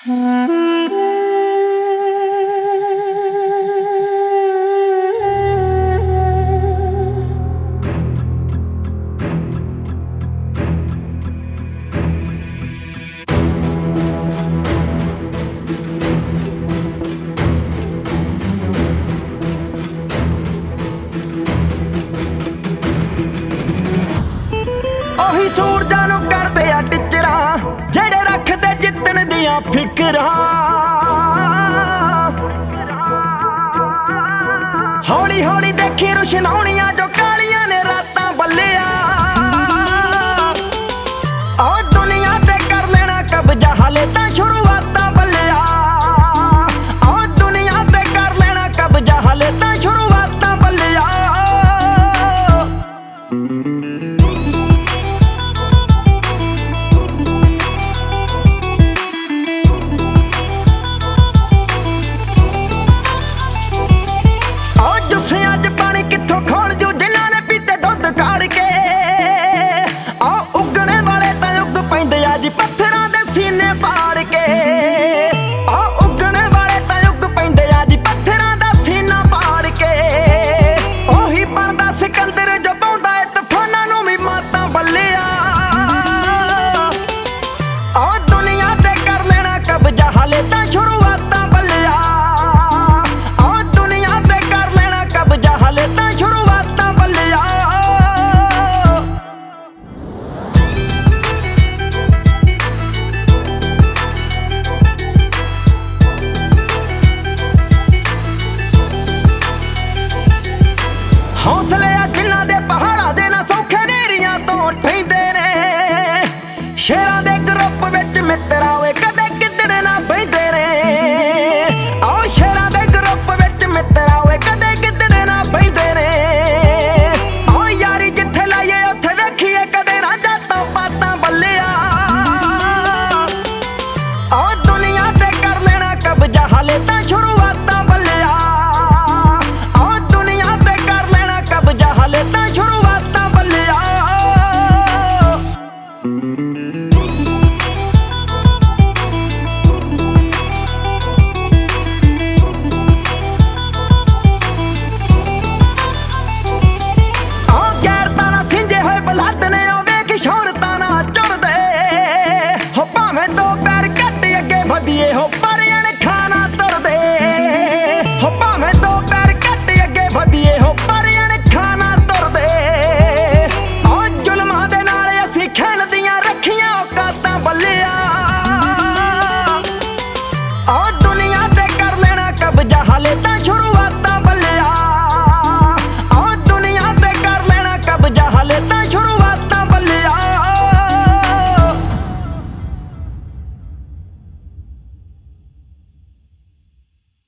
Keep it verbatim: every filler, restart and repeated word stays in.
ਸੂਰਜਾਂ ਨੂੰ ਕਰਦੇ ਆ ਟਿਚਰਾਂ ਜਿਹੜੇ ਰੱਖਦੇ ਜਿੱਤਣ ਦੀਆਂ ਫਿਕਰਾਂ। ਹੌਲੀ ਹੌਲੀ ਦੇਖੀ ਰੁਸ਼ਨਾਉਣੀਆਂ ਜੋ ਕਾਲੀਆਂ ਨੇ ਰਾਤਾਂ ਬੱਲਿਆ। ਆ ਦੁਨੀਆ ਤੇ ਕਰ ਲੈਣਾ ਕਬਜ਼ਾ ਹਾਲੇ ਤਾਂ ਸ਼ੁਰੂਆਤਾਂ ਬੱਲਿਆ। ਆ ਦੁਨੀਆ ਤੇ ਕਰ ਲੈਣਾ ਕਬਜ਼ਾ ਹਾਲੇ ਤਾਂ ਸ਼ੁਰੂਆਤਾਂ ਬੱਲਿਆ। ਪੱਥਰਾਂ ਦੇ ਸੀਨੇ ਪਾੜ ਕੇ